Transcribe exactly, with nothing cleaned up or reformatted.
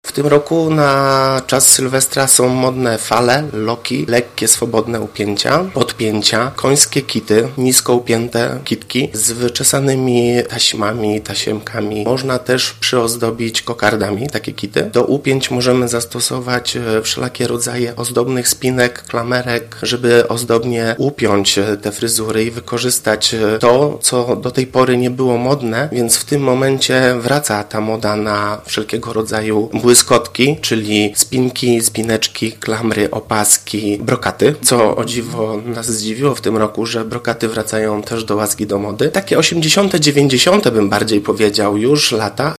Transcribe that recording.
W tym roku na czas Sylwestra są modne fale, loki, lekkie, swobodne upięcia, podpięcia, końskie kity, nisko upięte kitki z wyczesanymi taśmami, tasiemkami. Można też przyozdobić kokardami takie kity. Do upięć możemy zastosować wszelakie rodzaje ozdobnych spinek, klamerek, żeby ozdobnie upiąć te fryzury i wykorzystać to, co do tej pory nie było modne, więc w tym momencie wraca ta moda na wszelkiego rodzaju błyskotki, czyli spinki, spineczki, klamry, opaski, brokaty, co o dziwo nas zdziwiło w tym roku, że brokaty wracają też do łaski do mody. Takie osiemdziesiąte, dziewięćdziesiąte bym bardziej powiedział już lata.